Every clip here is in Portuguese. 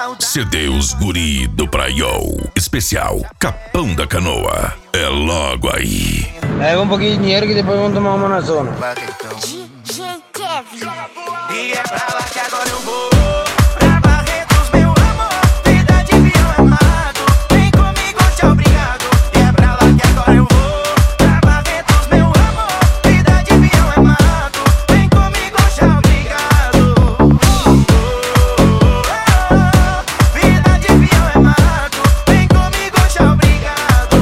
saudade. CD Os Guri do Praiol. Especial Capão da Canoa. É logo aí. Pega um pouquinho de dinheiro que depois vamos tomar uma na zona. DJ Kevin. E é pra lá que agora eu vou. Pra Barretos, meu amor. Vida de avião é mato. Vem comigo, tchau, obrigado. E é pra lá que agora eu vou. Pra Barretos, meu amor. Vida de avião é mato. Vem comigo, tchau, obrigado. Vida de avião é mato. Vem comigo, tchau, obrigado.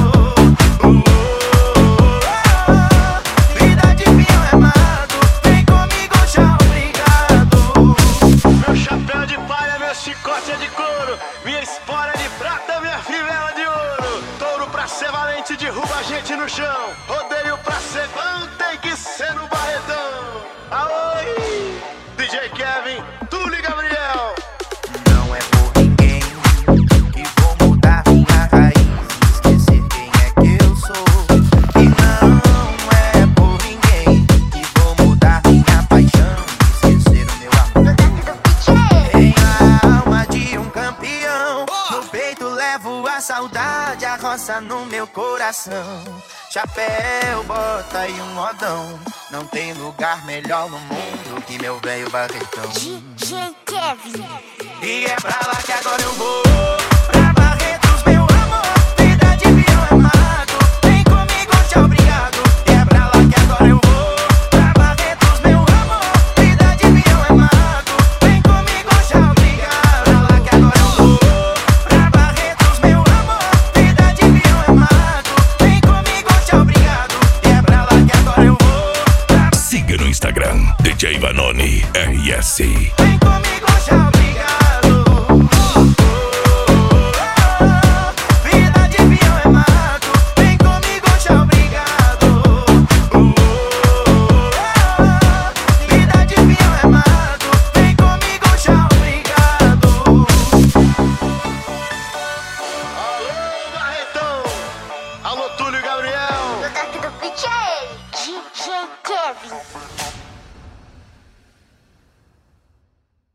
Vida de avião é mato. Vem comigo, tchau, obrigado. Meu chapéu de palha, meu chicote é de couro. Minha espora é de prata, minha fivela de ouro. Touro pra ser valente, derruba a gente no chão. Rodeio pra ser bom, tem que ser no Barretão. Aoi, DJ Kevin, Túlio e Gabriel. Não é por ninguém que vou mudar minha raiz, esquecer quem é que eu sou. E não é por ninguém que vou mudar minha paixão, esquecer o meu amor. Tem a alma de um campeão, no peito levo a saudade, a roça no meu coração. Chapéu, bota e um modão, não tem lugar melhor no mundo que meu velho Barretão. DJ Kevin. E é pra lá que agora eu vou. Pra Barretos, meu amor. Vida de avião é mato. Vem comigo, tchau, obrigado. E é pra lá que agora eu vou. Pra Barretos, meu amor. Vida de avião é mato. Vem comigo, tchau, obrigado. Pra lá que agora eu vou. Pra Barretos, meu amor. Vida de avião é mato. Vem comigo, tchau, obrigado. E é pra lá que agora eu vou. Siga no Instagram DJ Vanoni RS. Vem